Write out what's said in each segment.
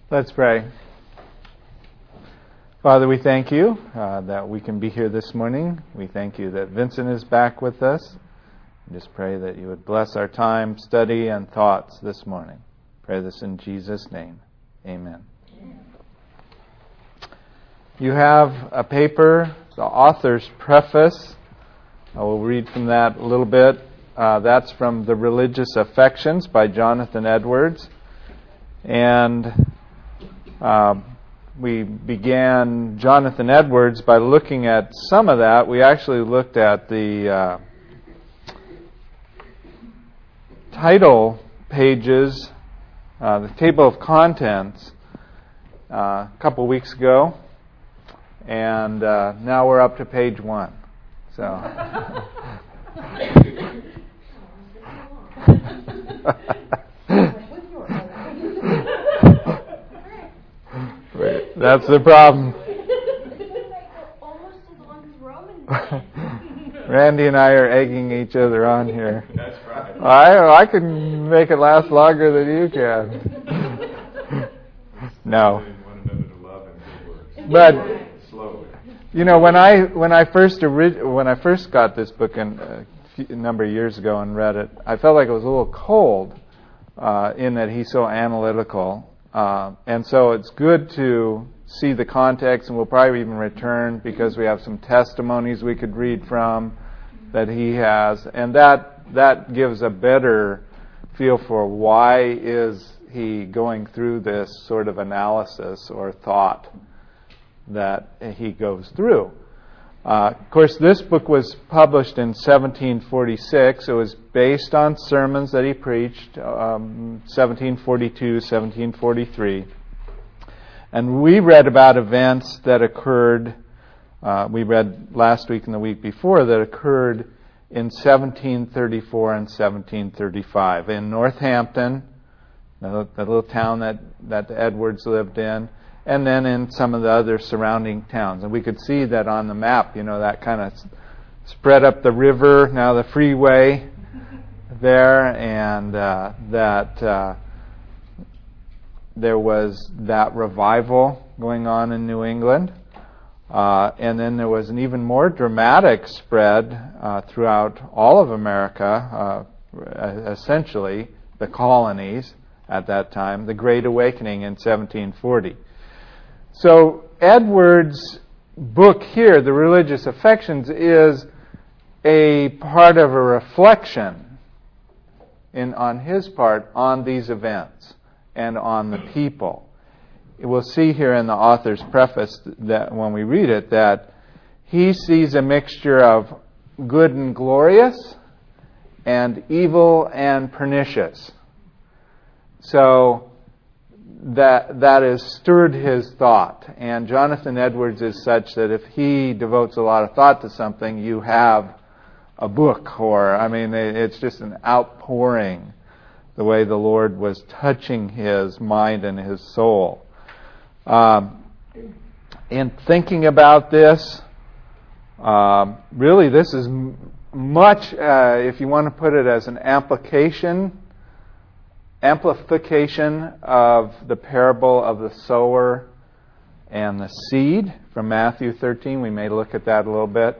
Let's pray. Father, we thank you that we can be here this morning. We thank you that Vincent is back with us. Just pray that you would bless our time, study, and thoughts this morning. Pray this in Jesus' name. Amen. You have a paper, the author's preface. I will read from that a little bit. That's from The Religious Affections by Jonathan Edwards. And we began Jonathan Edwards by looking at some of that. We actually looked at the title pages, the table of contents, a couple weeks ago. And now we're up to page 1. So... That's the problem. Almost as long as Romans. Randy and I are egging each other on here. That's right. I can make it last longer than you can. No. But you know, when I first got this book a number of years ago and read it, I felt like it was a little cold in that he's so analytical. And so it's good to see the context, and we'll probably even return because we have some testimonies we could read from that he has, and that gives a better feel for why is he going through this sort of analysis or thought that he goes through. Of course, this book was published in 1746. It was based on sermons that he preached, 1742, 1743. And we read about events that occurred, we read last week and the week before, that occurred in 1734 and 1735 in Northampton, the little town that the Edwards lived in, and then in some of the other surrounding towns. And we could see that on the map, you know, that kind of spread up the river, now the freeway there, and that there was that revival going on in New England. And then there was an even more dramatic spread throughout all of America, essentially the colonies at that time, the Great Awakening in 1740. So Edwards' book here, The Religious Affections, is a part of a reflection on his part on these events and on the people. We'll see here in the author's preface that when we read it that he sees a mixture of good and glorious and evil and pernicious. So that has stirred his thought. And Jonathan Edwards is such that if he devotes a lot of thought to something, you have a book, or, I mean, it's just an outpouring, the way the Lord was touching his mind and his soul. In thinking about this, really this is much, if you want to put it as an amplification of the parable of the sower and the seed from Matthew 13. We may look at that a little bit.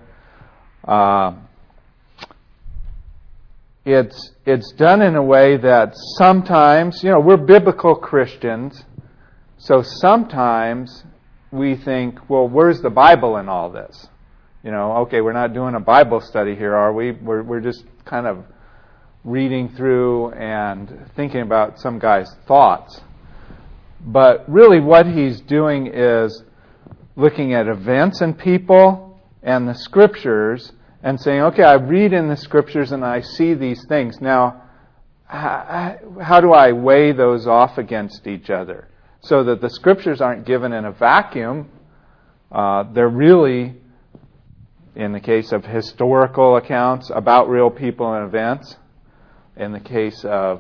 It's done in a way that sometimes, you know, we're biblical Christians, so sometimes we think, well, where's the Bible in all this? You know, okay, we're not doing a Bible study here, are we? We're just kind of reading through and thinking about some guy's thoughts. But really what he's doing is looking at events and people and the Scriptures and saying, okay, I read in the Scriptures and I see these things. Now, how do I weigh those off against each other? So that the Scriptures aren't given in a vacuum. They're really, in the case of historical accounts, about real people and events. In the case of,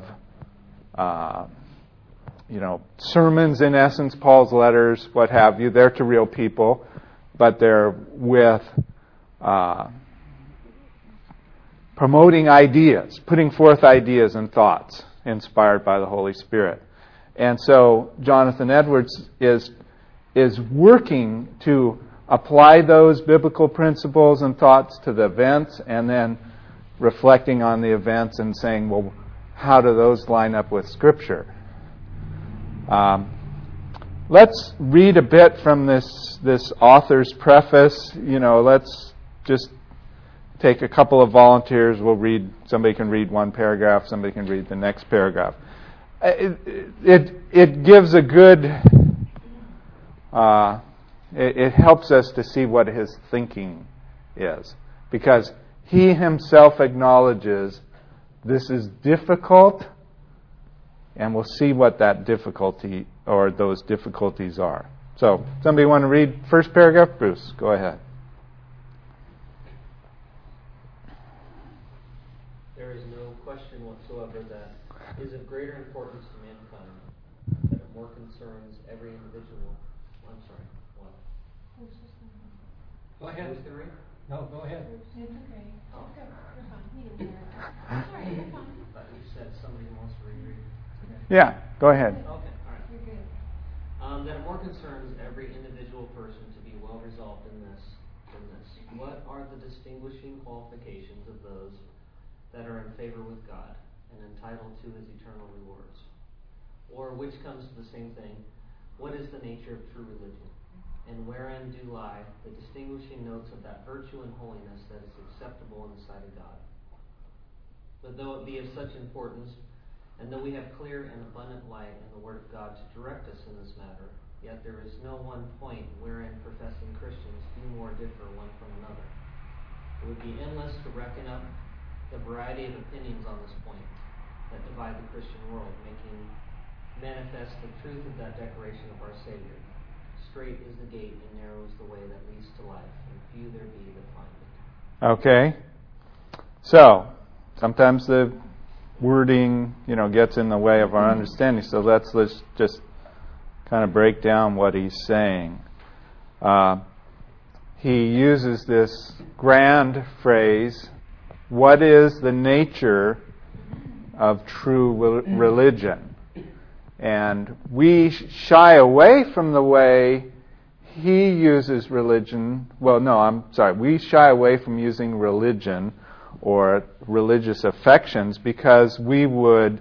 sermons, in essence, Paul's letters, what have you, they're to real people, but they're with promoting ideas, putting forth ideas and thoughts inspired by the Holy Spirit. And so Jonathan Edwards is working to apply those biblical principles and thoughts to the events, and then reflecting on the events and saying, well, how do those line up with Scripture? Let's read a bit from this author's preface. Let's just take a couple of volunteers. Somebody can read one paragraph, somebody can read the next paragraph. It gives a good, it helps us to see what his thinking is. Because he himself acknowledges this is difficult, and we'll see what that difficulty or those difficulties are. So, somebody want to read first paragraph? Bruce, go ahead. There is no question whatsoever that is of greater importance to mankind, that it more concerns every individual. I'm sorry, what? Go ahead. Who's going to read? No, go ahead. It's okay. Oh. Go. You're fine. You can hear it. Sorry, you're fine. But you said somebody wants to reread. Yeah, go ahead. Okay, all right. You're good. That it more concerns every individual person to be well resolved in this. What are the distinguishing qualifications of those that are in favor with God and entitled to his eternal rewards? Or, which comes to the same thing, what is the nature of true religion? And wherein do lie the distinguishing notes of that virtue and holiness that is acceptable in the sight of God? But though it be of such importance, and though we have clear and abundant light in the Word of God to direct us in this matter, yet there is no one point wherein professing Christians do more differ one from another. It would be endless to reckon up the variety of opinions on this point that divide the Christian world, making manifest the truth of that declaration of our Savior. Straight is the gate and narrow is the way that leads to life, and few there be that find it. Okay. So, sometimes the wording, gets in the way of our understanding. So let's just kind of break down what he's saying. He uses this grand phrase, what is the nature of true religion? And we shy away from the way he uses religion. We shy away from using religion or religious affections because we would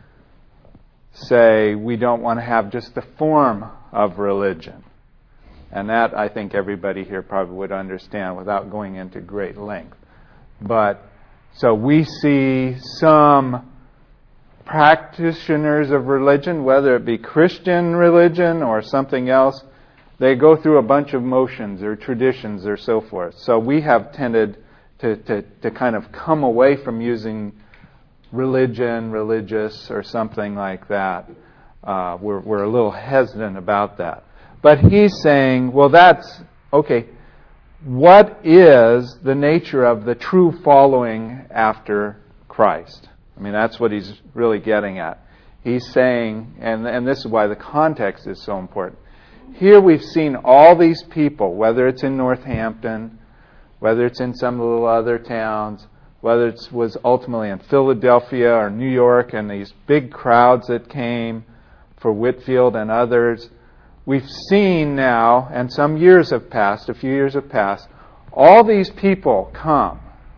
say we don't want to have just the form of religion. And that I think everybody here probably would understand without going into great length. But so we see some practitioners of religion, whether it be Christian religion or something else, they go through a bunch of motions or traditions or so forth. So we have tended to kind of come away from using religion, religious, or something like that. We're a little hesitant about that. But he's saying, well, that's, okay, what is the nature of the true following after Christ? I mean, that's what he's really getting at. He's saying, and this is why the context is so important. Here we've seen all these people, whether it's in Northampton, whether it's in some little other towns, whether it was ultimately in Philadelphia or New York, and these big crowds that came for Whitefield and others. We've seen now, and some years have passed, a few years have passed, all these people come.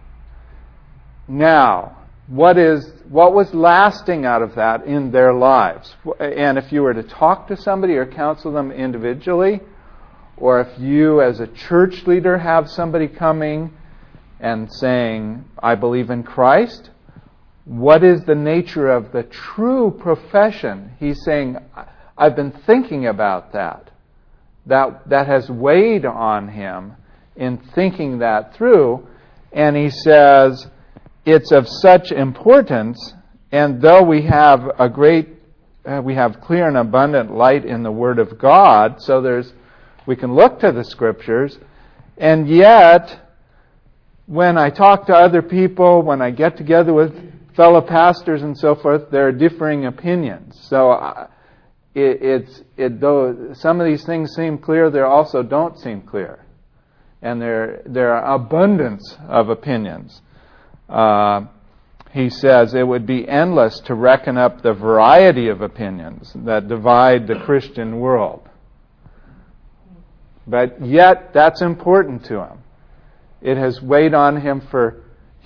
Now, what was lasting out of that in their lives? And if you were to talk to somebody or counsel them individually, or if you as a church leader have somebody coming and saying, I believe in Christ, what is the nature of the true profession? He's saying, I've been thinking about that. That has weighed on him in thinking that through. And he says, it's of such importance, and though we have we have clear and abundant light in the Word of God, so we can look to the Scriptures, and yet, when I talk to other people, when I get together with fellow pastors and so forth, there are differing opinions. So though some of these things seem clear, they also don't seem clear. And there are abundance of opinions. he says it would be endless to reckon up the variety of opinions that divide the Christian world. But yet, that's important to him. It has weighed on him for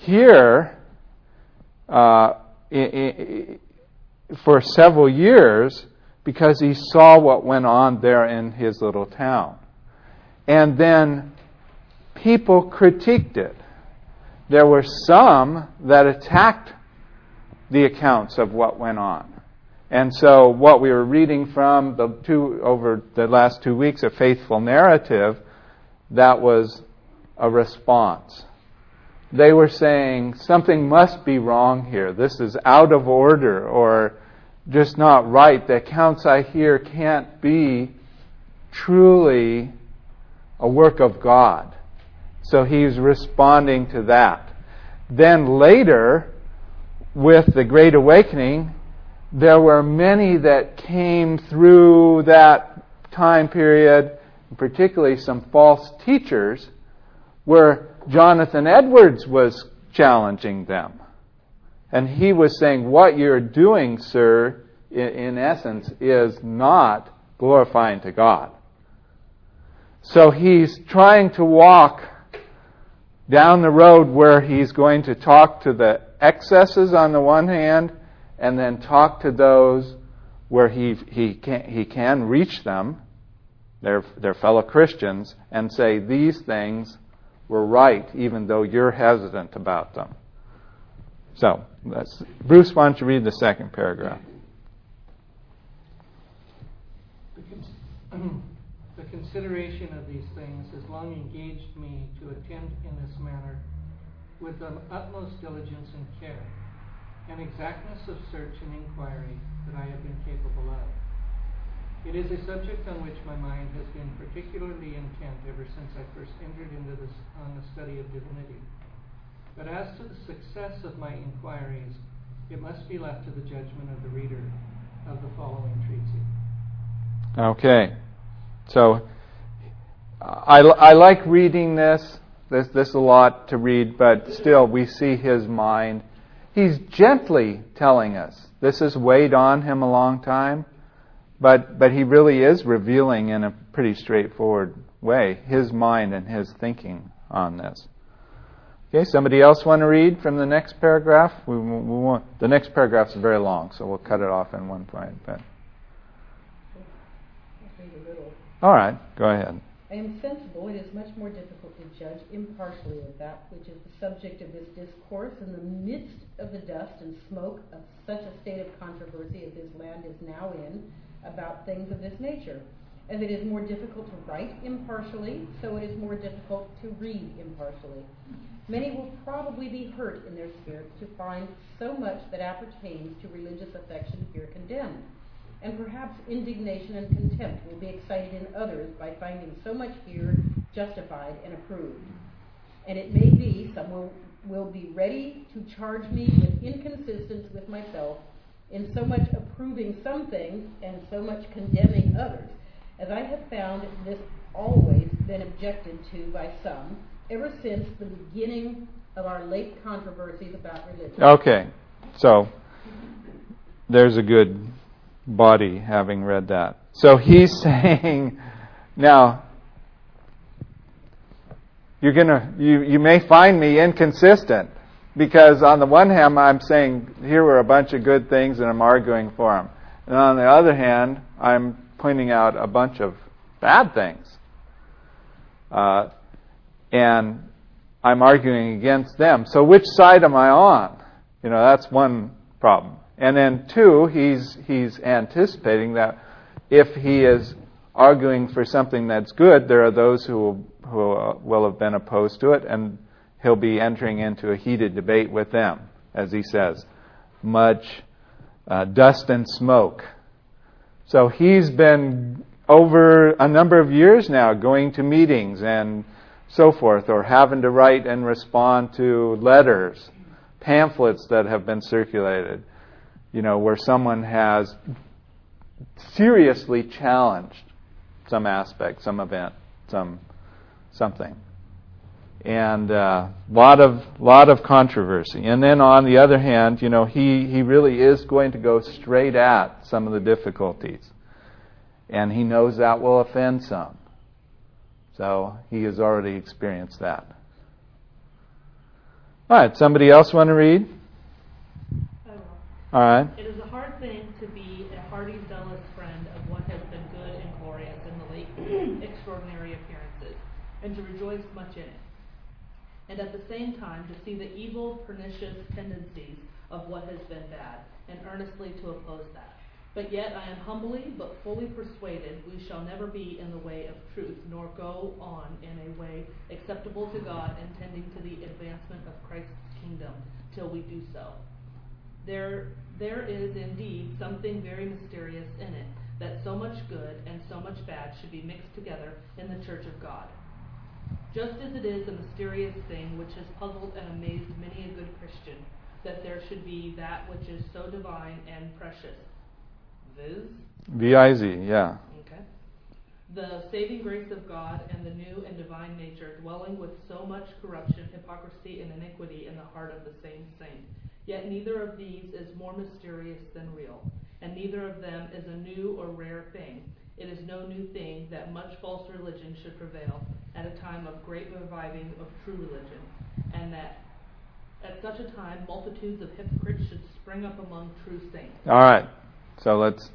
several years because he saw what went on there in his little town. And then people critiqued it. There were some that attacked the accounts of what went on. And so what we were reading from over the last 2 weeks, A Faithful Narrative, that was a response. They were saying something must be wrong here. This is out of order or just not right. The accounts I hear can't be truly a work of God. So he's responding to that. Then later, with the Great Awakening, there were many that came through that time period, particularly some false teachers, where Jonathan Edwards was challenging them. And he was saying, what you're doing, sir, in essence, is not glorifying to God. So he's trying to walk down the road where he's going to talk to the excesses on the one hand, and then talk to those where he can reach them, their fellow Christians, and say these things were right, even though you're hesitant about them. So, Bruce, why don't you read the second paragraph? The consideration of these things has long engaged me to attend in this manner with the utmost diligence and care, and exactness of search and inquiry that I have been capable of. It is a subject on which my mind has been particularly intent ever since I first entered into on the study of divinity. But as to the success of my inquiries, it must be left to the judgment of the reader of the following treatise. Okay. So, I like reading this. This is a lot to read, but still we see his mind. He's gently telling us. This has weighed on him a long time, but he really is revealing in a pretty straightforward way his mind and his thinking on this. Okay, somebody else want to read from the next paragraph? We won't. The next paragraph is very long, so we'll cut it off in one point. But all right, go ahead. I am sensible it is much more difficult to judge impartially of that which is the subject of this discourse in the midst of the dust and smoke of such a state of controversy as this land is now in about things of this nature. As it is more difficult to write impartially, so it is more difficult to read impartially. Many will probably be hurt in their spirits to find so much that appertains to religious affection here condemned. And perhaps indignation and contempt will be excited in others by finding so much here justified and approved. And it may be some will be ready to charge me with inconsistence with myself in so much approving some things and so much condemning others, as I have found this always been objected to by some, ever since the beginning of our late controversies about religion. Okay, so there's a good body having read that. So he's saying, now, you may find me inconsistent, because on the one hand I'm saying here were a bunch of good things and I'm arguing for them, and on the other hand I'm pointing out a bunch of bad things, and I'm arguing against them. So which side am I on? That's one problem. And then two, he's anticipating that if he is arguing for something that's good, there are those who will have been opposed to it, and he'll be entering into a heated debate with them, as he says, much dust and smoke. So he's been over a number of years now going to meetings and so forth, or having to write and respond to letters, pamphlets that have been circulated, where someone has seriously challenged some aspect, some event, something. And lot of controversy. And then on the other hand, he really is going to go straight at some of the difficulties. And he knows that will offend some. So he has already experienced that. All right, somebody else want to read? I will. All right. It is a hard thing to be a hearty, zealous friend of what has been good and glorious in the late extraordinary appearances, and to rejoice much in it. And at the same time to see the evil, pernicious tendencies of what has been bad, and earnestly to oppose that. But yet I am humbly but fully persuaded we shall never be in the way of truth, nor go on in a way acceptable to God and tending to the advancement of Christ's kingdom, till we do so. There is indeed something very mysterious in it, that so much good and so much bad should be mixed together in the church of God. Just as it is a mysterious thing which has puzzled and amazed many a good Christian, that there should be that which is so divine and precious. V-I-Z, yeah. Okay. The saving grace of God and the new and divine nature dwelling with so much corruption, hypocrisy, and iniquity in the heart of the same saint. Yet neither of these is more mysterious than real, and neither of them is a new or rare thing. It is no new thing that much false religion should prevail at a time of great reviving of true religion, and that at such a time multitudes of hypocrites should spring up among true saints. All right. So let's.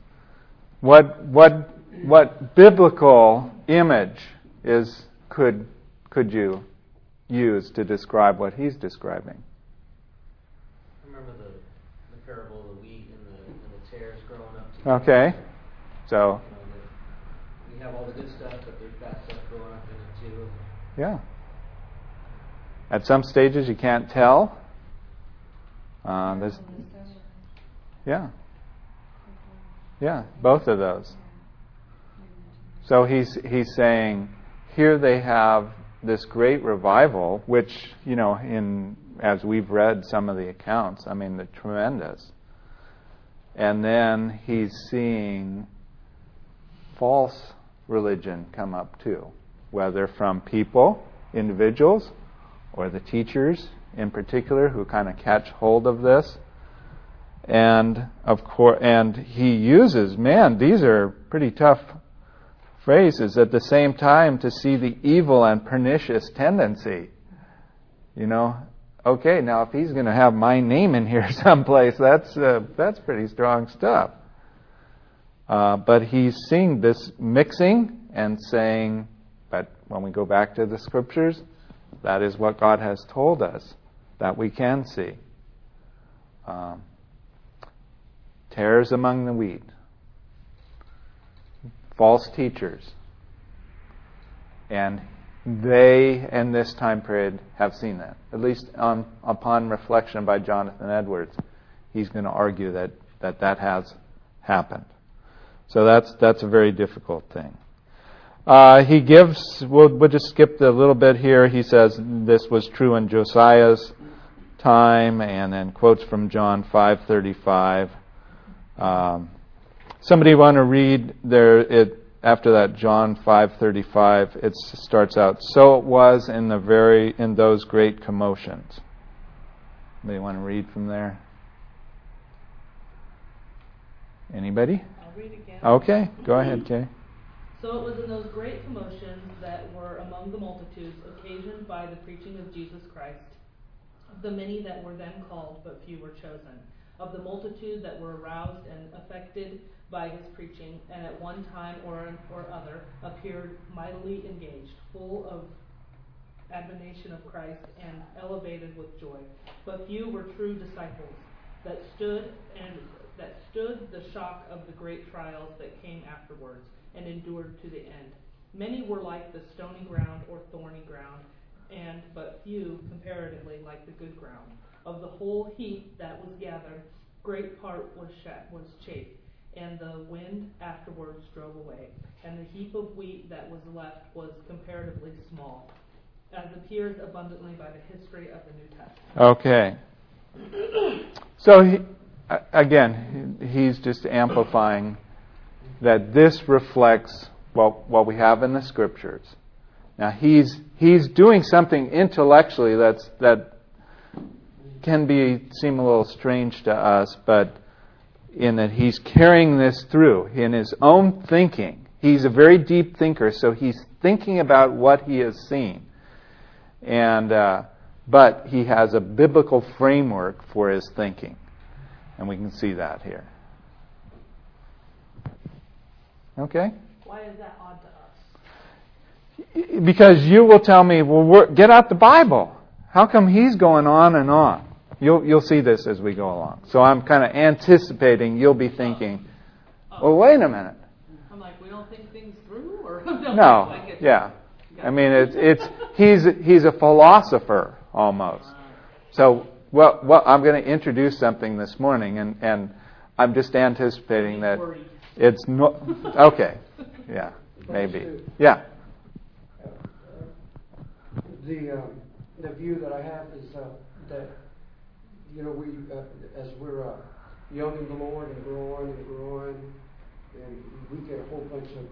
What biblical image could you use to describe what he's describing? I remember the parable of the wheat and the tares growing up together. Okay. So. We have all the good stuff, but there's bad stuff growing up in it too. Yeah. At some stages you can't tell. Yeah. Yeah, both of those. So he's saying here they have this great revival, which, as we've read some of the accounts, they're tremendous. And then he's seeing false religion come up too, whether from people, individuals, or the teachers in particular who kind of catch hold of this. And of course, and he uses, these are pretty tough phrases, at the same time to see the evil and pernicious tendency. Okay, now if he's going to have my name in here someplace, that's pretty strong stuff. But he's seeing this mixing and saying, but when we go back to the scriptures, that is what God has told us that we can see. Tares among the wheat. False teachers. And they, in this time period, have seen that. At least upon reflection by Jonathan Edwards, he's going to argue that has happened. So that's a very difficult thing. He gives, we'll just skip a little bit here. He says this was true in Josiah's time, and then quotes from John 5:35. Somebody want to read after that John 5:35? It starts out, so it was in those great commotions. Anybody want to read from there? Anybody? I'll read again. Okay, go ahead, Kay. So it was in those great commotions that were among the multitudes occasioned by the preaching of Jesus Christ, of the many that were then called, but few were chosen, of the multitude that were aroused and affected by his preaching, and at one time or other appeared mightily engaged, full of admiration of Christ and elevated with joy. But few were true disciples that stood the shock of the great trials that came afterwards and endured to the end. Many were like the stony ground or thorny ground, and but few comparatively like the good ground. Of the whole heap that was gathered, great part was chaff, and the wind afterwards drove away. And the heap of wheat that was left was comparatively small, as appears abundantly by the history of the New Testament. Okay. So, he's just amplifying that this reflects what we have in the scriptures. Now he's doing something intellectually that can seem a little strange to us, but in that he's carrying this through in his own thinking. He's a very deep thinker, so he's thinking about what he has seen. And but he has a biblical framework for his thinking. And we can see that here. Okay? Why is that odd to us? Because you will tell me, well, get out the Bible. How come he's going on and on? You'll see this as we go along. So I'm kind of anticipating you'll be thinking, well, wait a minute. I'm like, we don't think things through? Or No, yeah. I mean, he's a philosopher almost. So, well, I'm going to introduce something this morning, and I'm just anticipating that it's no. Okay, yeah, maybe, yeah. The view that I have is that we as we're young in the Lord and grow on, and we get a whole bunch of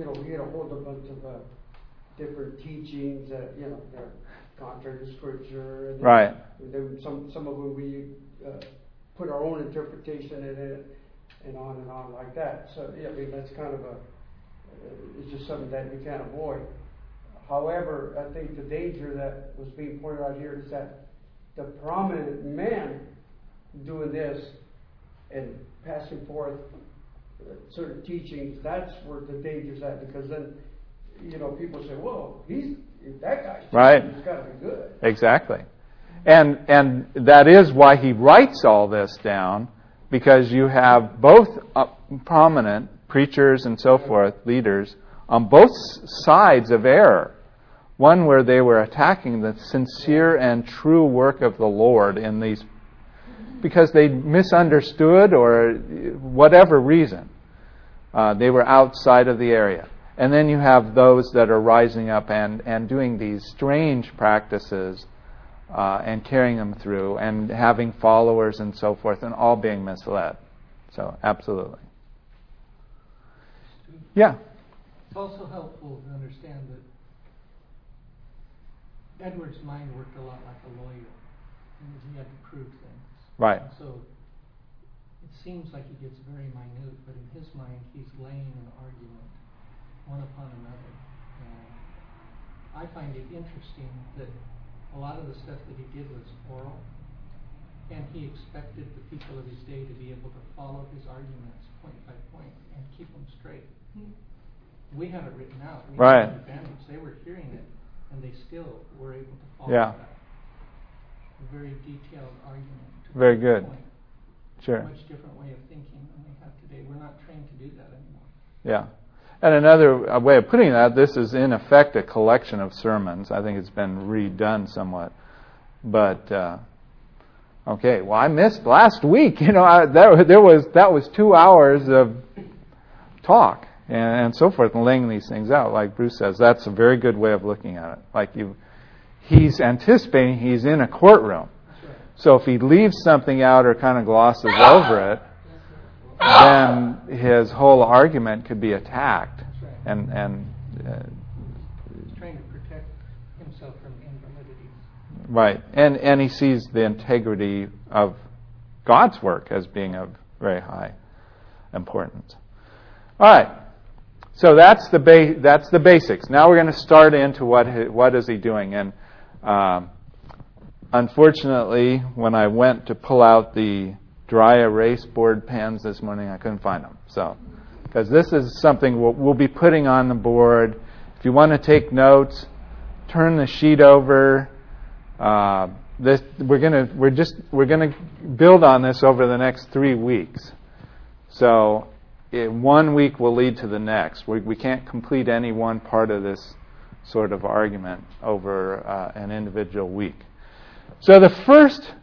different teachings that they're contrary to Scripture, and right. And then some of them we put our own interpretation in it, and on like that. So I mean that's kind of it's just something that you can't avoid. However, I think the danger that was being pointed out here is that the prominent men doing this and passing forth certain teachings, that's where the danger's at, because then people say, "Whoa, that guy's right. He's got to be good." Exactly, and that is why he writes all this down, because you have both prominent preachers and so forth, leaders, on both sides of error. One where they were attacking the sincere and true work of the Lord in these, because they misunderstood or whatever reason. They were outside of the area. And then you have those that are rising up and doing these strange practices and carrying them through and having followers and so forth, and all being misled. So, absolutely. Yeah. It's also helpful to understand that Edward's mind worked a lot like a lawyer. He had to prove things. Right. So it seems like he gets very minute, but in his mind he's laying an argument one upon another. And I find it interesting that a lot of the stuff that he did was oral, and he expected the people of his day to be able to follow his arguments point by point and keep them straight. We have it written out. We right. have an advantage. They were hearing it, and they still were able to follow yeah. that. A very detailed argument. Very good. Point. Sure. A much different way of thinking than we have today. We're not trained to do that anymore. Yeah. And another way of putting that, this is in effect a collection of sermons. I think it's been redone somewhat. But, okay, well, I missed last week. That was 2 hours of talk. And so forth, and laying these things out, like Bruce says. That's a very good way of looking at it. Like he's anticipating he's in a courtroom. So if he leaves something out or kind of glosses over it, then his whole argument could be attacked. And he's trying to protect himself from invalidities. Right. And he sees the integrity of God's work as being of very high importance. All right. So that's the basics. Now we're going to start into what is he doing. And unfortunately, when I went to pull out the dry erase board pens this morning, I couldn't find them. So, because this is something we'll be putting on the board. If you want to take notes, turn the sheet over. We're gonna build on this over the next 3 weeks. So. 1 week will lead to the next. We can't complete any one part of this sort of argument over an individual week. So the first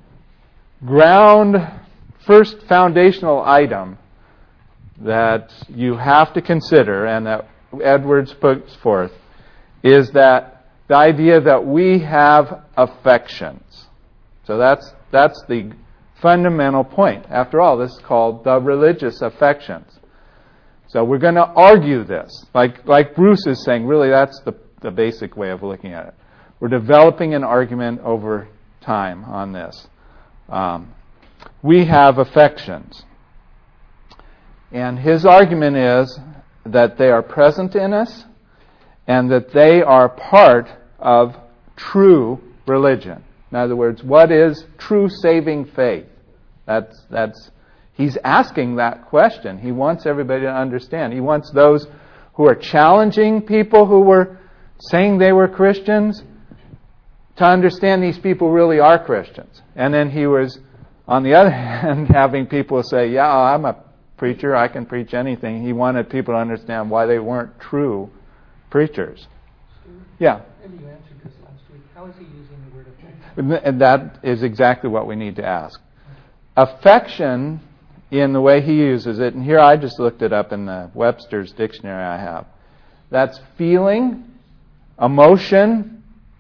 foundational item that you have to consider, and that Edwards puts forth, is that the idea that we have affections. So that's the fundamental point. After all, this is called the religious affections. So we're going to argue this. Like Bruce is saying, really that's the basic way of looking at it. We're developing an argument over time on this. We have affections. And his argument is that they are present in us and that they are part of true religion. In other words, what is true saving faith? He's asking that question. He wants everybody to understand. He wants those who are challenging people who were saying they were Christians to understand these people really are Christians. And then he was, on the other hand, having people say, yeah, I'm a preacher, I can preach anything. He wanted people to understand why they weren't true preachers. Yeah. Maybe you answered this last week. How is he using the word affection? And that is exactly what we need to ask. Affection, in the way he uses it, and here I just looked it up in the Webster's dictionary I have. That's feeling, emotion,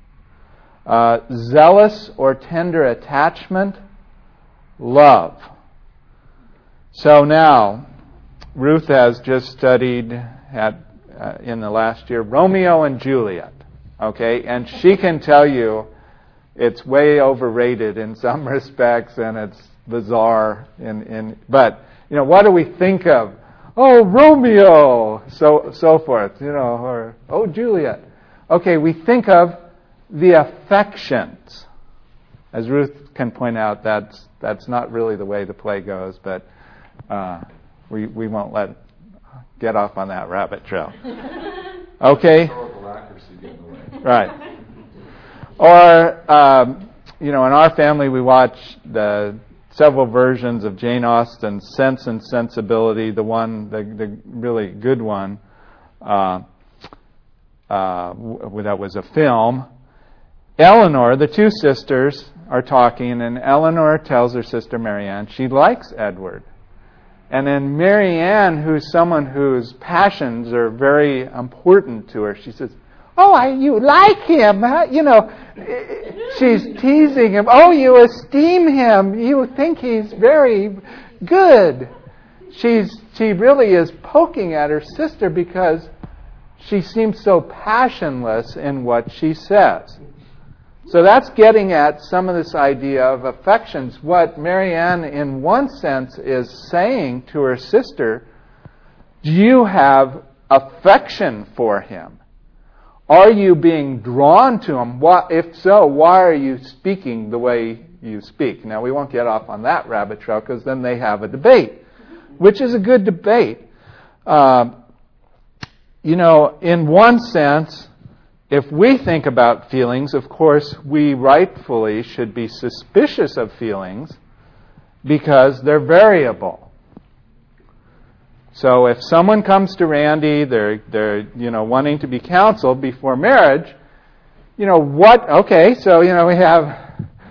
zealous or tender attachment, love. So now, Ruth has just studied in the last year Romeo and Juliet, okay, and she can tell you it's way overrated in some respects and it's bizarre but what do we think of? Oh, Romeo, so forth, or oh, Juliet. Okay, we think of the affections. As Ruth can point out, that's not really the way the play goes, but we won't get off on that rabbit trail. Okay? Historical accuracy getting away. Right. Or, in our family we watch the several versions of Jane Austen's Sense and Sensibility, the really good one, that was a film. Eleanor, the two sisters, are talking, and Eleanor tells her sister Marianne she likes Edward. And then Marianne, who's someone whose passions are very important to her, she says, oh, you like him, huh? She's teasing him. Oh, you esteem him. You think he's very good. She really is poking at her sister because she seems so passionless in what she says. So that's getting at some of this idea of affections. What Marianne, in one sense, is saying to her sister, do you have affection for him? Are you being drawn to him? If so, why are you speaking the way you speak? Now, we won't get off on that rabbit trail because then they have a debate, which is a good debate. In one sense, if we think about feelings, of course, we rightfully should be suspicious of feelings because they're variable. So if someone comes to Randy, they're wanting to be counseled before marriage, okay, so we have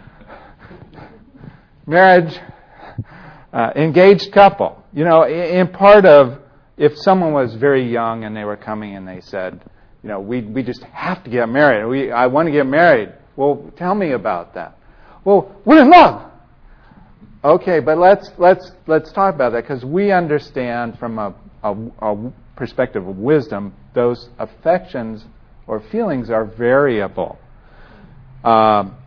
marriage, engaged couple. In part of, if someone was very young and they were coming and they said, we just have to get married. I want to get married. Well, tell me about that. Well, we're in love. Okay, but let's talk about that because we understand from a perspective of wisdom those affections or feelings are variable. Now,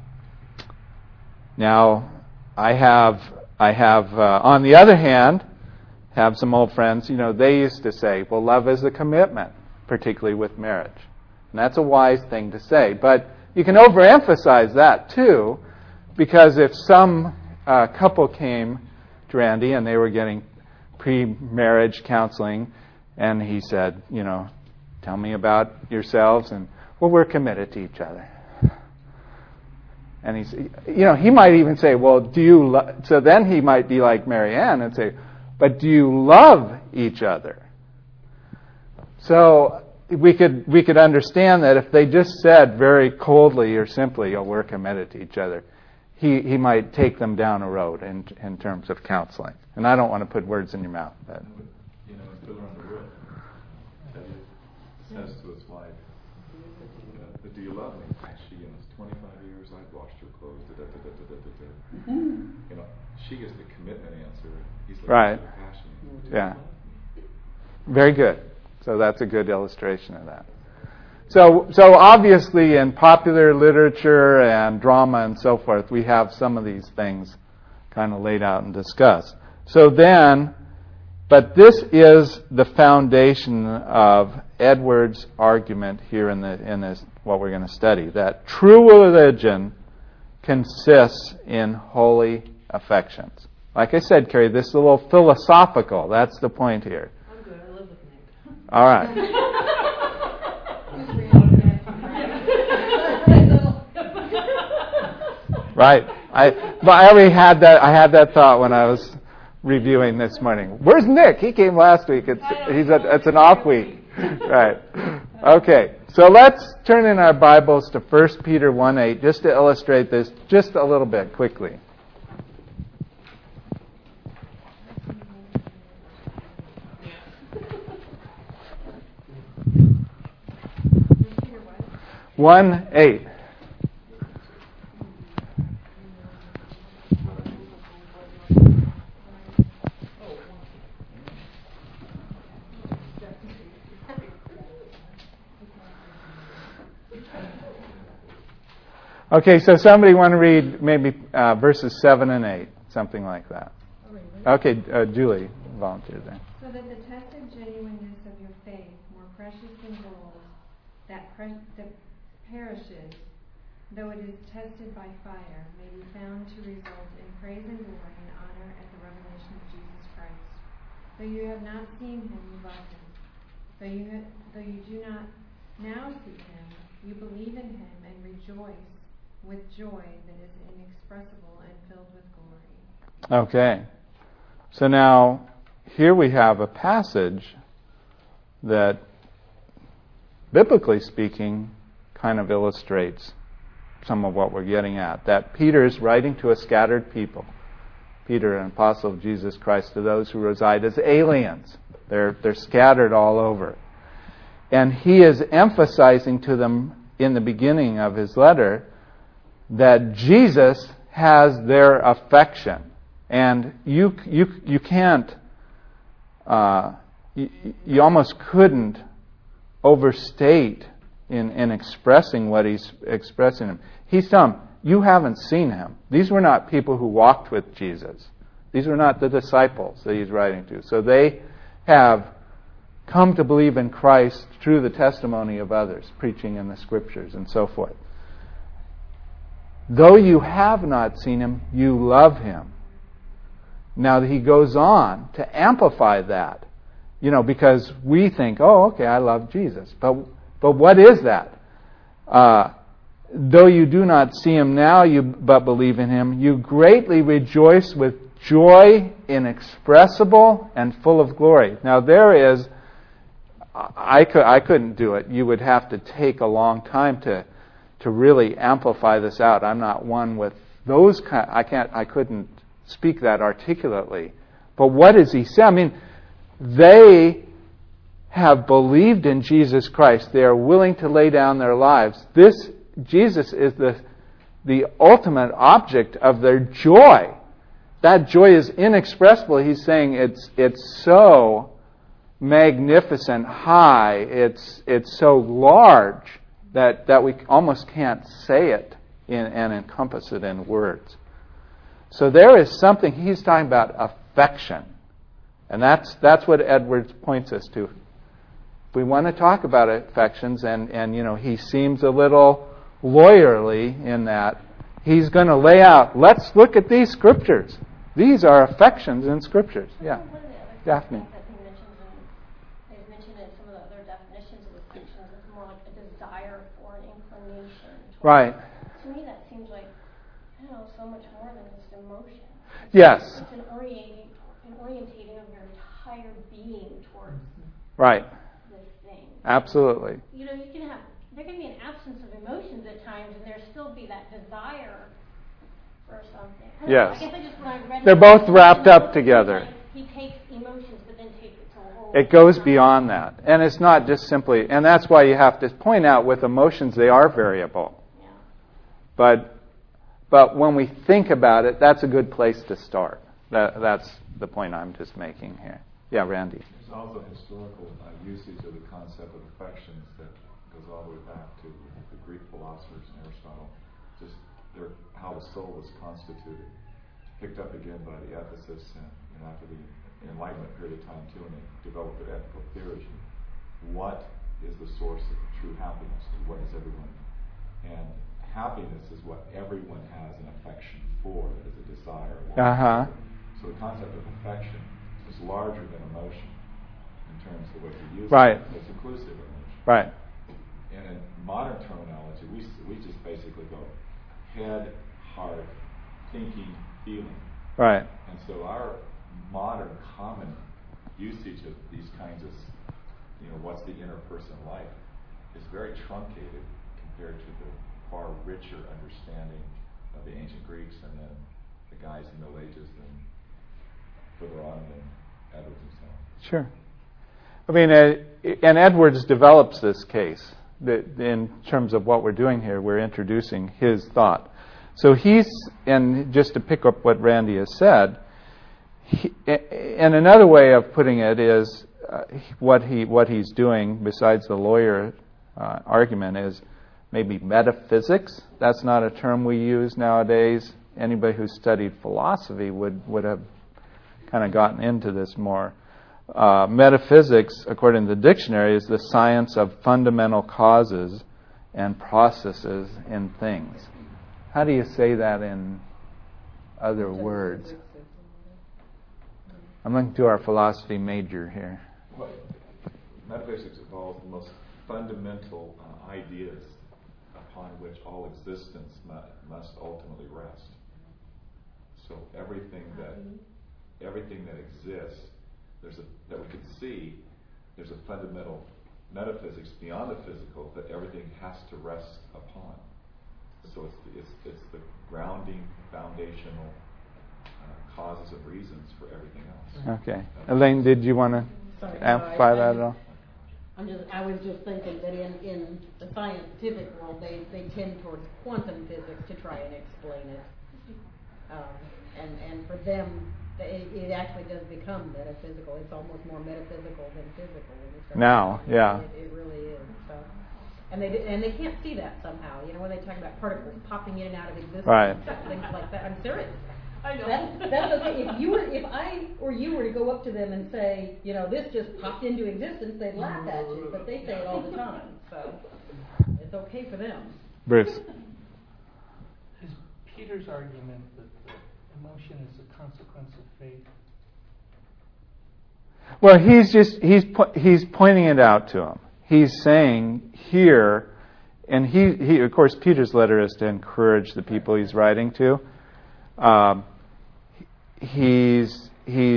I have on the other hand, have some old friends. They used to say, "Well, love is a commitment," particularly with marriage, and that's a wise thing to say. But you can overemphasize that too, because if some couple came to Randy and they were getting pre-marriage counseling, and he said, tell me about yourselves, and well, we're committed to each other. And he might even say, well, do you so then he might be like Marianne and say, but do you love each other? So we could understand that if they just said very coldly or simply, oh, we're committed to each other, he might take them down a road in terms of counseling. And I don't want to put words in your mouth. But. Fiddler on the Roof, Eddie says to his wife, do you love me? And she, 25 years, I've washed your clothes. She gets the commitment answer. He's looking right. for the passion. Yeah. Very good. So that's a good illustration of that. So obviously in popular literature and drama and so forth, we have some of these things kind of laid out and discussed. So then, but this is the foundation of Edwards' argument here in this what we're going to study, that true religion consists in holy affections. Like I said, Carrie, this is a little philosophical. That's the point here. I'm good. I live with Nick. All right. Right. I already had that. I had that thought when I was reviewing this morning. Where's Nick? He came last week. It's an off week. Right. Okay. So let's turn in our Bibles to 1 Peter 1:8 just to illustrate this just a little bit quickly. One 8. Okay, so somebody want to read maybe verses 7 and 8, something like that. Okay, Julie volunteered there. So that the tested genuineness of your faith, more precious than gold, that perishes, though it is tested by fire, may be found to result in praise and glory and honor at the revelation of Jesus Christ. Though you have not seen him, you love him. Though you do not now see him, you believe in him and rejoice with joy that is inexpressible and filled with glory. Okay. So now, here we have a passage that, biblically speaking, kind of illustrates some of what we're getting at. That Peter is writing to a scattered people. Peter, an apostle of Jesus Christ, to those who reside as aliens. They're scattered all over. And he is emphasizing to them in the beginning of his letter that Jesus has their affection. And you can't, you almost couldn't overstate in expressing what he's expressing him. He's telling them, you haven't seen him. These were not people who walked with Jesus. These were not the disciples that he's writing to. So they have come to believe in Christ through the testimony of others, preaching in the Scriptures and so forth. Though you have not seen him, you love him. Now he goes on to amplify that, because we think, oh, okay, I love Jesus. But what is that? Though you do not see him now, but believe in him, you greatly rejoice with joy inexpressible and full of glory. Now there is, I couldn't do it. You would have to take a long time to really amplify this out. I'm not one with those I couldn't speak that articulately. But what does he say? I mean, they have believed in Jesus Christ. They are willing to lay down their lives. This Jesus is the ultimate object of their joy. That joy is inexpressible. He's saying it's so magnificent, high, it's so large that we almost can't say it and encompass it in words. So there is something, he's talking about affection. And that's what Edwards points us to. If we want to talk about affections, and he seems a little lawyerly in that, he's going to lay out, let's look at these scriptures. These are affections in scriptures. Yeah. Daphne. They've mentioned in some of the other definitions of affections, it's more like a desire or an inclination. Right. To me, that seems like, so much more than just emotion. Yes. It's an orientating of your entire being towards right. this thing. Absolutely. There can be an absence of emotions at times, and there still be that desire for something. Yes. I guess when I read they're both wrapped up together. Like he takes emotions, but then takes it to a whole. It goes beyond that. And it's not just simply, and that's why you have to point out with emotions, they are variable. Yeah. But when we think about it, that's a good place to start. That's the point I'm just making here. Yeah, Randy. There's also historical usage of the concept of affections that goes all the way back to the Greek philosophers and Aristotle. Just how the soul was constituted. Picked up again by the ethicists and after the Enlightenment period of time too, and they developed their ethical theories. What is the source of true happiness? What is everyone? And happiness is what everyone has an affection for, that is a desire. So the concept of affection is larger than emotion in terms of what you use. Right. It's inclusive of emotion. Right. And in modern terminology, we just basically go head, heart, thinking, feeling. Right. And so our modern common usage of these kinds of, what's the inner person like, is very truncated compared to the far richer understanding of the ancient Greeks and then the guys in the Middle Ages and further on than Edwards himself. Sure. I mean, and Edwards develops this case in terms of what we're doing here. We're introducing his thought. So and just to pick up what Randy has said, and another way of putting it is what he's doing, besides the lawyer argument, is maybe metaphysics. That's not a term we use nowadays. Anybody who studied philosophy would have kind of gotten into this more. Metaphysics, according to the dictionary, is the science of fundamental causes and processes in things. How do you say that in other words? I'm looking to our philosophy major here. Well, metaphysics involves the most fundamental ideas upon which all existence must ultimately rest. So everything that exists, that we can see, there's a fundamental metaphysics beyond the physical that everything has to rest upon. So it's the grounding, foundational causes and reasons for everything else. Okay. Elaine, did you want to amplify that at all? I was just thinking that in the scientific world, they tend towards quantum physics to try and explain it. And for them, it actually does become metaphysical. It's almost more metaphysical than physical. Now, yeah. It really is. So. And they can't see that somehow. When they talk about particles popping in and out of existence, right. Things like that. I'm serious. I know. That's okay. If I or you were to go up to them and say, this just popped into existence, they'd laugh at you. But they say it all the time, so it's okay for them. Bruce. Is Peter's argument that the emotion is a consequence of faith? Well, he's pointing it out to him. He's saying here, and he of course Peter's letter is to encourage the people he's writing to. He's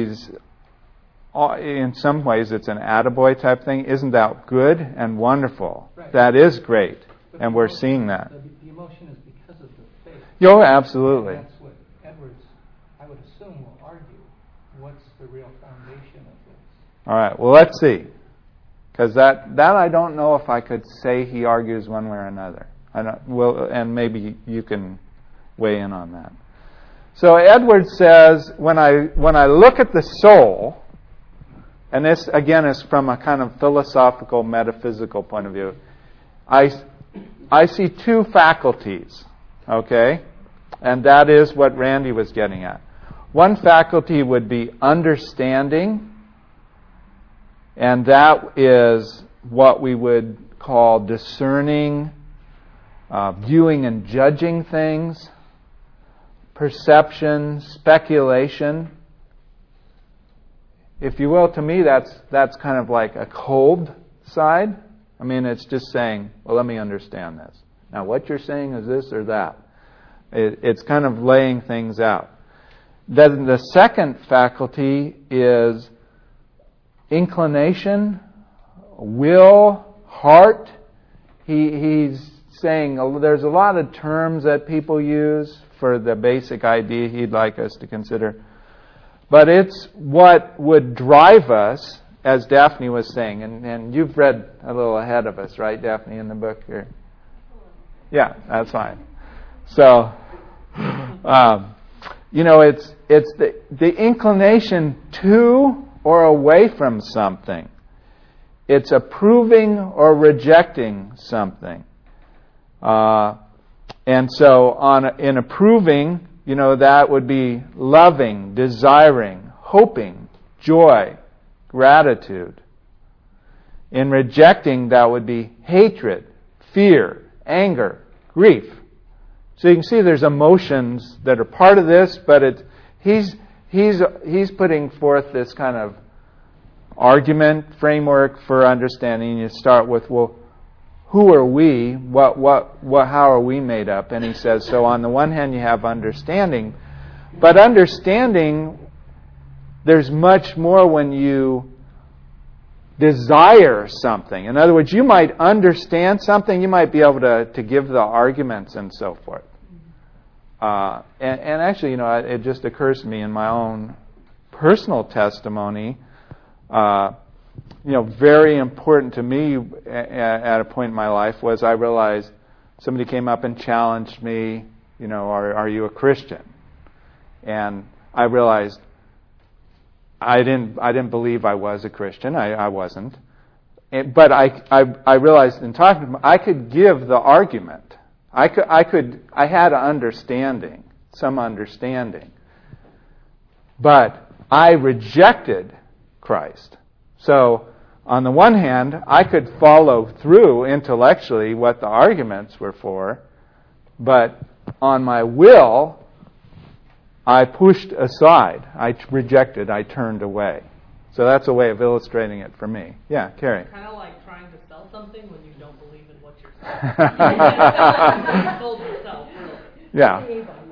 in some ways it's an attaboy type thing. Isn't that good and wonderful? Right. That is great, But and we're seeing that. The emotion is because of the faith. Oh, absolutely. And that's what Edwards, I would assume, will argue. What's the real foundation of this? All right. Well, let's see. Because that I don't know if I could say he argues one way or another. And maybe you can weigh in on that. So Edwards says, when I look at the soul, and this again is from a kind of philosophical, metaphysical point of view, I see two faculties, okay? And that is what Randy was getting at. One faculty would be understanding, and that is what we would call discerning, viewing and judging things, perception, speculation. If you will, to me, that's kind of like a cold side. I mean, it's just saying, well, let me understand this. Now, what you're saying is this or that. It's kind of laying things out. Then the second faculty is inclination, will, heart. He's saying there's a lot of terms that people use for the basic idea he'd like us to consider. But it's what would drive us, as Daphne was saying, and you've read a little ahead of us, right, Daphne, in the book here? Yeah, that's fine. So, it's the inclination to or away from something. It's approving or rejecting something. And so in approving, that would be loving, desiring, hoping, joy, gratitude. In rejecting, that would be hatred, fear, anger, grief. So you can see there's emotions that are part of this, but he's putting forth this kind of argument framework for understanding. You start with, well, who are we? How are we made up? And he says, so on the one hand you have understanding, but understanding, there's much more when you desire something. In other words, you might understand something, you might be able to give the arguments and so forth. And actually, it just occurs to me in my own personal testimony, very important to me at a point in my life was I realized somebody came up and challenged me, are you a Christian? And I realized I didn't believe I was a Christian. I wasn't. But I realized in talking to him, I could give the argument. I had some understanding. But I rejected Christ. So, on the one hand, I could follow through intellectually what the arguments were for, but on my will, I pushed aside. I rejected. I turned away. So that's a way of illustrating it for me. Yeah, Carrie. Kind of like trying to sell something when you don't believe in what you're selling. You sold yourself, really. Yeah.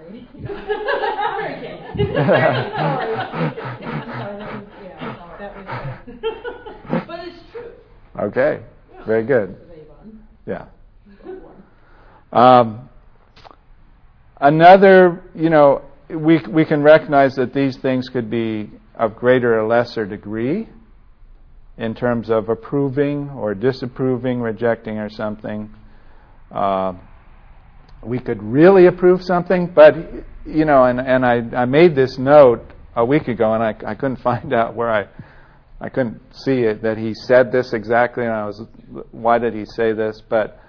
But it's true. Okay. Very good. Yeah. Another, we can recognize that these things could be of greater or lesser degree in terms of approving or disapproving, rejecting or something. We could really approve something, but, and I made this note a week ago, and I couldn't find out where I couldn't see it, that he said this exactly, and why did he say this? But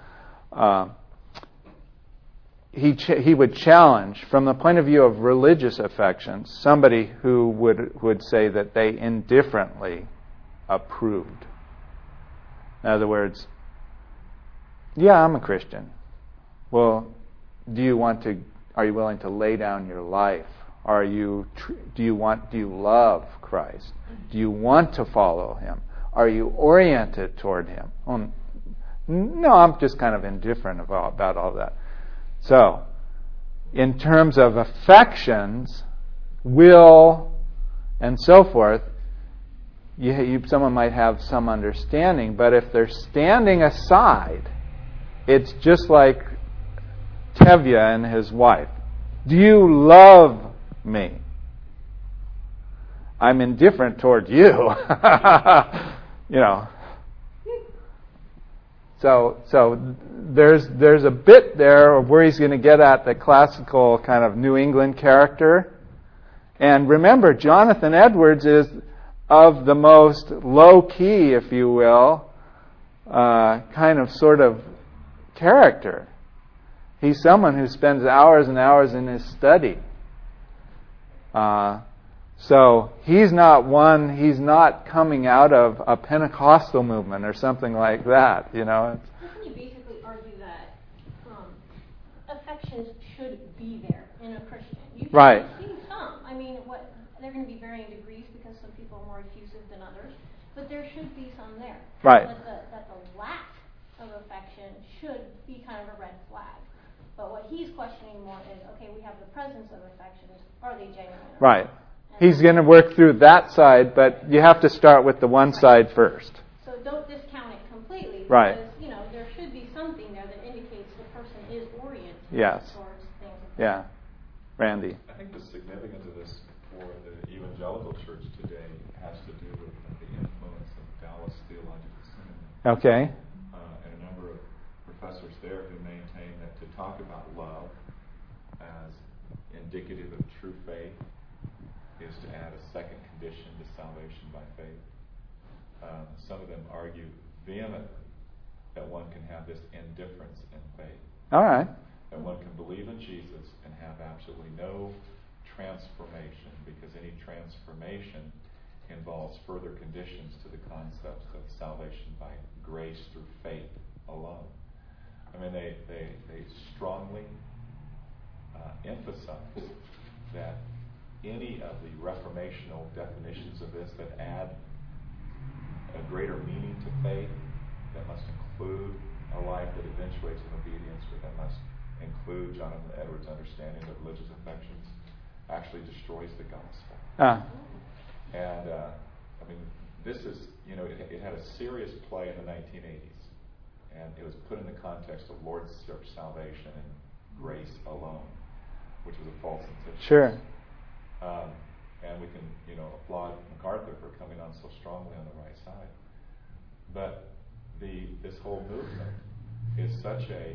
he would challenge, from the point of view of religious affections, somebody who would say that they indifferently approved. In other words, yeah, I'm a Christian. Well, are you willing to lay down your life? Do you love Christ? Do you want to follow Him? Are you oriented toward Him? No, I'm just kind of indifferent about all that. So, in terms of affections, will, and so forth, someone might have some understanding, but if they're standing aside, it's just like Tevye and his wife. Do you love me? I'm indifferent toward you. So there's a bit there of where he's going to get at the classical kind of New England character. And remember, Jonathan Edwards is of the most low-key, if you will, kind of sort of character. He's someone who spends hours and hours in his study. So he's not coming out of a Pentecostal movement or something like that, Doesn't he basically argue that affections should be there in a Christian? You can see some. They're going to be varying degrees because some people are more effusive than others, but there should be some there. Right. That the lack of affection should be kind of a red flag. But what he's questioning more is, okay, we have the presence of affections. Are they genuine? Right. He's going to work through that side, but you have to start with the one side first. So don't discount it completely. Right. Because, there should be something there that indicates the person is oriented Yes. towards things. Yeah. Randy. I think the significance of this for the evangelical church today has to do with the influence of Dallas Theological Seminary. Okay. And a number of professors there who maintain that to talk about love as indicative of true faith is to add a second condition to salvation by some of them argue vehemently that one can have this indifference in faith. All right. That one can believe in Jesus and have absolutely no transformation, because any transformation involves further conditions to the concepts of salvation by grace through faith alone. I mean, they strongly emphasize that any of the reformational definitions of this that add a greater meaning to faith, that must include a life that eventuates in obedience, or that must include Jonathan Edwards' understanding of religious affections, actually destroys the gospel. And I mean, this is, it had a serious play in the 1980s, and it was put in the context of Lord's salvation and grace alone, which was a false antithesis. Sure. And we can, applaud MacArthur for coming on so strongly on the right side. But this whole movement is such a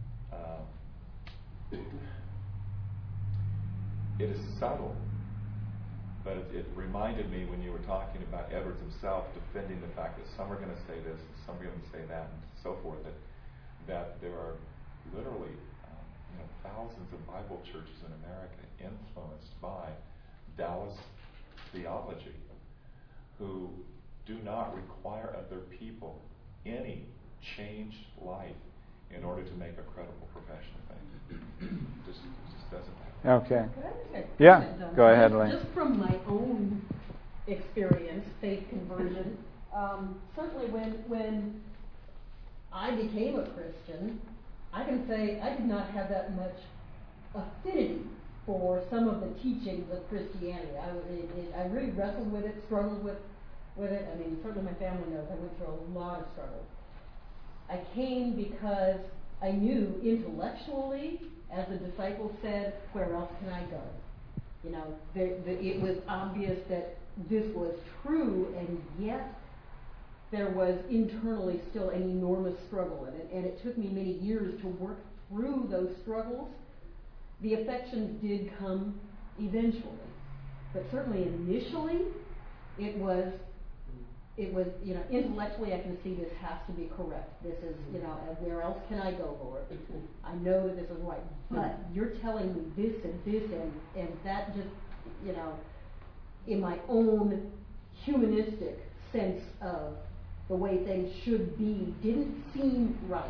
it is subtle, but it reminded me when you were talking about Edwards himself defending the fact that some are going to say this and some are going to say that and so forth, that there are literally thousands of Bible churches in America influenced by Dallas theology, who do not require of their people any changed life in order to make a credible profession of faith. Just doesn't happen. Okay. Could I Yeah, go ahead, Elaine. Just from my own experience, faith conversion, certainly when I became a Christian, I can say I did not have that much affinity for some of the teachings of Christianity. I really wrestled with it, struggled with it. I mean, certainly my family knows I went through a lot of struggles. I came because I knew intellectually, as the disciples said, where else can I go? It was obvious that this was true, and yet there was internally still an enormous struggle in it, and it took me many years to work through those struggles. The affections did come eventually, but certainly initially it was intellectually I can see this has to be correct. This is, where else can I go, Lord? I know that this is right, but you're telling me this and this and that just, in my own humanistic sense of the way things should be, didn't seem right,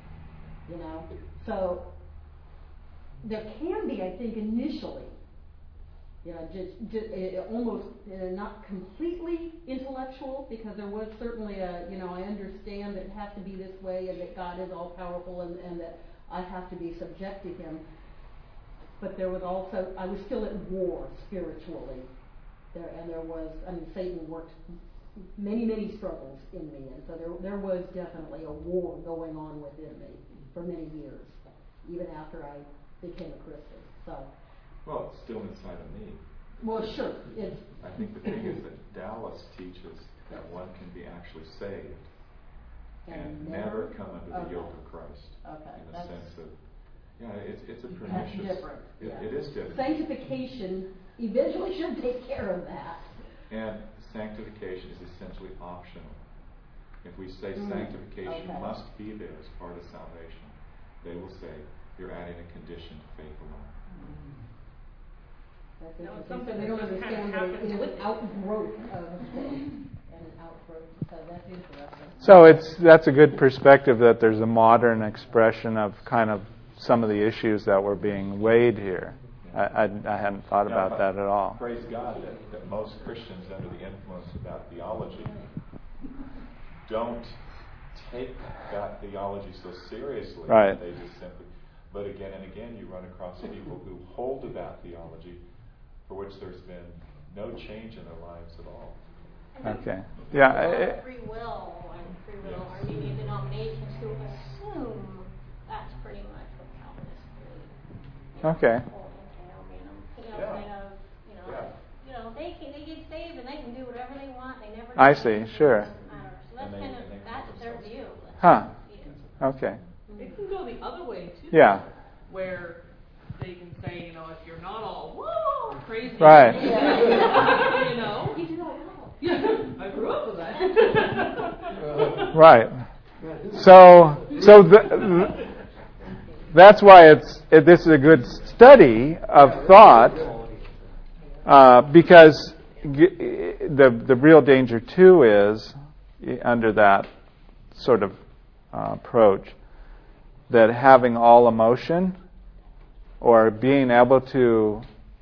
So there can be, I think, initially, almost not completely intellectual, because there was certainly I understand that it has to be this way, and that God is all powerful, and that I have to be subject to Him. But there was also, I was still at war spiritually. There was, Satan worked many, many struggles in me, and so there was definitely a war going on within me for many years, even after I became a Christian. So. Well, it's still inside of me. Well, sure. I think the thing is that Dallas teaches that one can be actually saved and never come under the yoke of Christ. Okay. In the sense of, it's a pernicious. That's different. It is different. Sanctification eventually should take care of that. And sanctification is essentially optional. If we say sanctification must be there as part of salvation, they will say you're adding a condition to faith alone. That's something so they don't that just understand kind of that it's happens an outgrowth of faith and an outgrowth. So that's interesting. So that's a good perspective, that there's a modern expression of kind of some of the issues that were being weighed here. I hadn't thought about that at all. Praise God that most Christians under the influence of that theology don't take that theology so seriously. Right. They just simply, but again and again you run across people who hold to that theology for which there's been no change in their lives at all. Okay. Yeah. Free will Armenian denominations who assume that's pretty much what Calvinists believe. Okay. They get saved and they can do whatever they want. They never. I see. Sure. So that's their view. Huh. Okay. It can go the other way too. Yeah. Where they can say, if you're not all whoa crazy, Right. you do that well. Yeah, I grew up with that. Right. So that's why this is a good study of thought, because the real danger too is under that sort of approach that having all emotion or being able to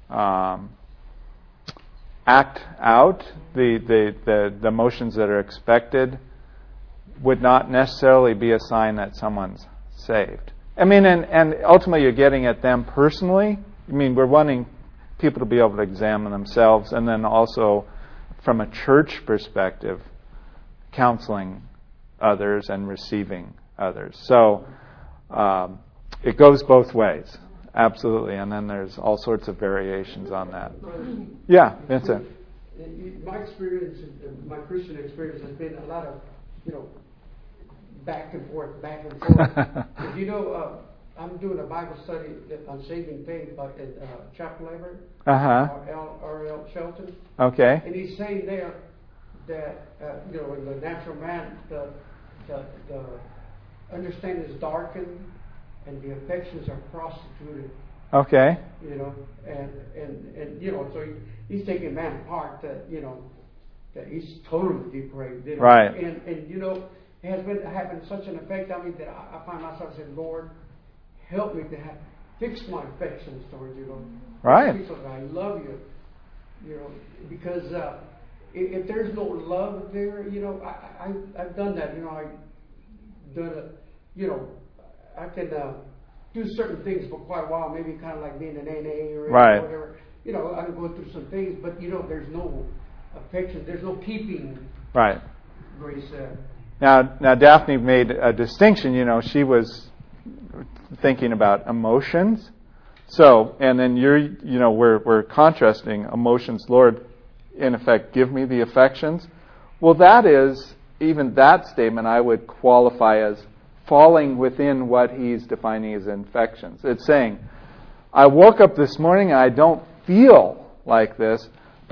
act out the emotions that are expected would not necessarily be a sign that someone's saved. I mean, and ultimately you're getting at them personally. I mean, we're wanting people to be able to examine themselves, and then also from a church perspective, counseling others and receiving others. So it goes both ways, absolutely. And then there's all sorts of variations on that. Yeah, Vincent. My experience, my Christian experience, has been a lot of, back and forth. I'm doing a Bible study on saving faith in Chapel Everett, R.L. Shelton. Okay. And he's saying there that, in the natural man, the understanding is darkened and the affections are prostituted. Okay. So he's taking man apart that that he's totally depraved. Right. And it has been having such an effect on me that I find myself saying, Lord, help me to fix my affections towards you. Right. I love you. Because if there's no love there, I've done that. I've done it. I can do certain things for quite a while, maybe kind of like being an NA or whatever. I can go through some things, but there's no affection, there's no keeping. Right. Grace there. Now Daphne made a distinction. She was thinking about emotions. So, and then we're contrasting emotions. Lord, in effect, give me the affections. Well, that is, even that statement I would qualify as falling within what he's defining as affections. It's saying, I woke up this morning and I don't feel like this,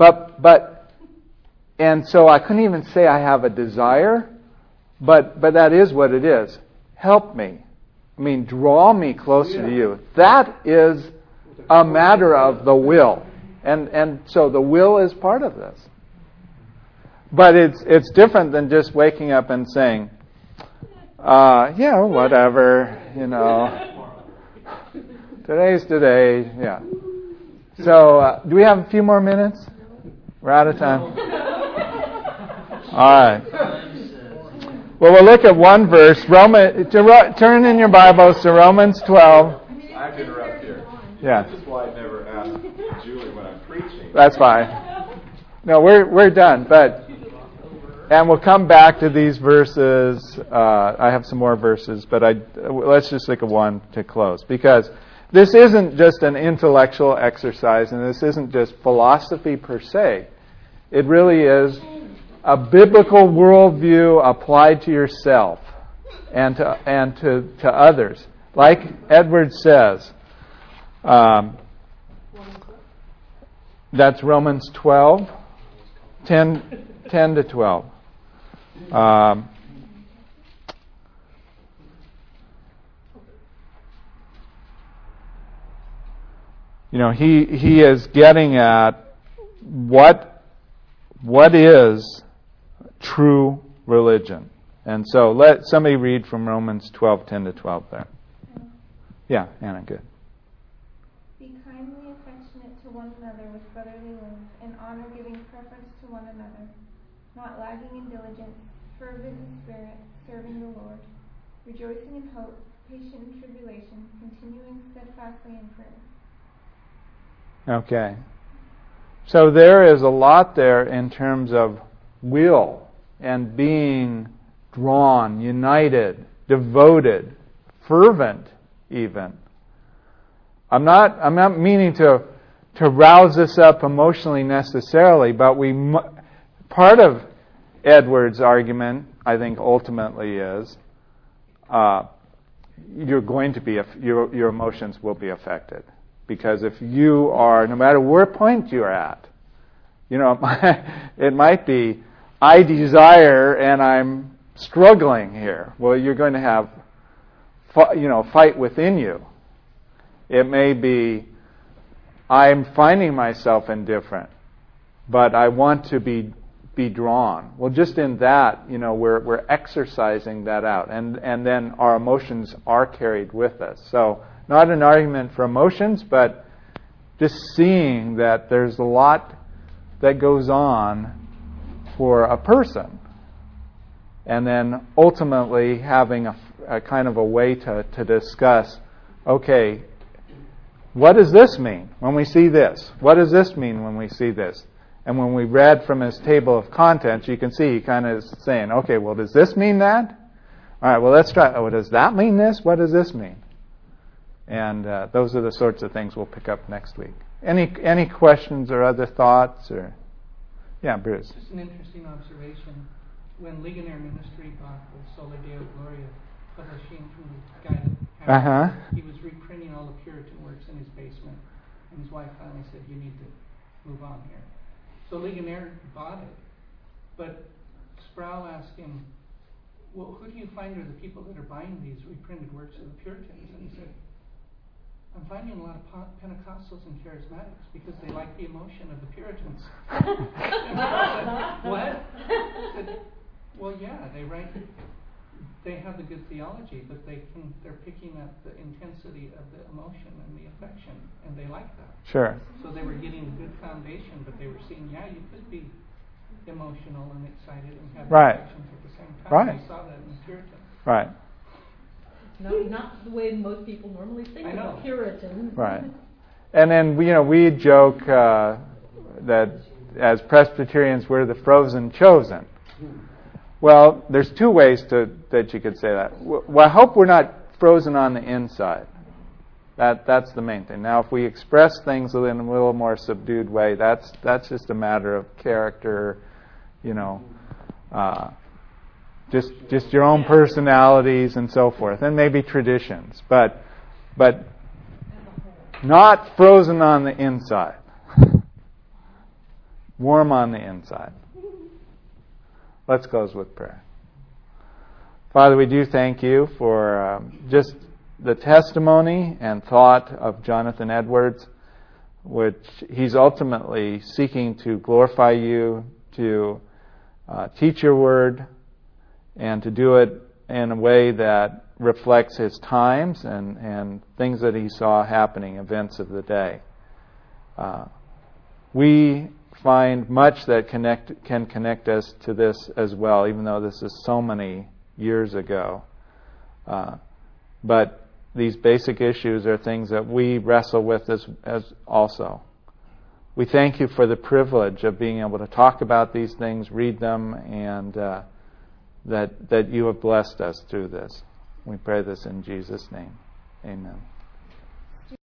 and so I couldn't even say I have a desire, but that is what it is. Help me. I mean, draw me closer to you. That is a matter of the will. And so the will is part of this. But it's different than just waking up and saying, whatever, today's today, yeah. So, do we have a few more minutes? We're out of time. All right. Well, we'll look at one verse. Turn in your Bibles to Romans 12. I have to interrupt here. Yeah. This is why I never ask Julie when I'm preaching. That's fine. No, we're done. And we'll come back to these verses. I have some more verses, but let's just look at one to close, because this isn't just an intellectual exercise, and this isn't just philosophy per se. It really is a biblical worldview applied to yourself and to others. Like Edward says, that's Romans 12, 10 to 12. He is getting at what is true religion. And so let somebody read from Romans 12, 10 to 12 there. Yeah, Anna, good. Be kindly affectionate to one another with brotherly love, and honor, giving preference to one another, not lagging in diligence, fervent in spirit, serving the Lord, rejoicing in hope, patient in tribulation, continuing steadfastly in prayer. Okay. So there is a lot there in terms of will and being drawn, united, devoted, fervent even. I'm not meaning to rouse us up emotionally necessarily, but part of Edward's argument, I think, ultimately is you're going to be your emotions will be affected. Because if you are, no matter where point you're at, it might be, I desire and I'm struggling here. Well, you're going to have, fight within you. It may be, I'm finding myself indifferent, but I want to be drawn. Well, just in that, we're exercising that out, and then our emotions are carried with us. So, not an argument for emotions, but just seeing that there's a lot that goes on for a person, and then ultimately having a kind of a way to discuss, okay, what does this mean when we see this? What does this mean when we see this? And when we read from his table of contents, you can see he kind of is saying, okay, well, does this mean that? All right, well, let's try. Oh, does that mean this? What does this mean? And those are the sorts of things we'll pick up next week. Any questions or other thoughts? Or yeah, Bruce. Just an interesting observation. When Ligonier Ministry bought the Sola Deo Gloria publishing from the guy that had it, he was reprinting all the Puritan works in his basement, and his wife finally said, "You need to move on here." So Ligonier bought it, but Sproul asked him, "Well, who do you find are the people that are buying these reprinted works of the Puritans?" And he said, "I'm finding a lot of Pentecostals and Charismatics because they like the emotion of the Puritans." And I said, "What?" I said, "Well, yeah, they have the good theology, but they're picking up the intensity of the emotion and the affection, and they like that." Sure. So they were getting a good foundation, but they were seeing, you could be emotional and excited and have affections at the same time. Right. They saw that in the Puritans. Right. Not the way most people normally think about Puritans. Right. And then, we joke that as Presbyterians, we're the frozen chosen. Well, there's two ways that you could say that. Well, I hope we're not frozen on the inside. That's the main thing. Now, if we express things in a little more subdued way, that's just a matter of character, just your own personalities and so forth, and maybe traditions, but not frozen on the inside. Warm on the inside. Let's close with prayer. Father, we do thank you for just the testimony and thought of Jonathan Edwards, which he's ultimately seeking to glorify you, to teach your word, and to do it in a way that reflects his times and things that he saw happening, events of the day. We find much that can connect us to this as well, even though this is so many years ago. But these basic issues are things that we wrestle with as also. We thank you for the privilege of being able to talk about these things, read them, and that you have blessed us through this. We pray this in Jesus' name. Amen.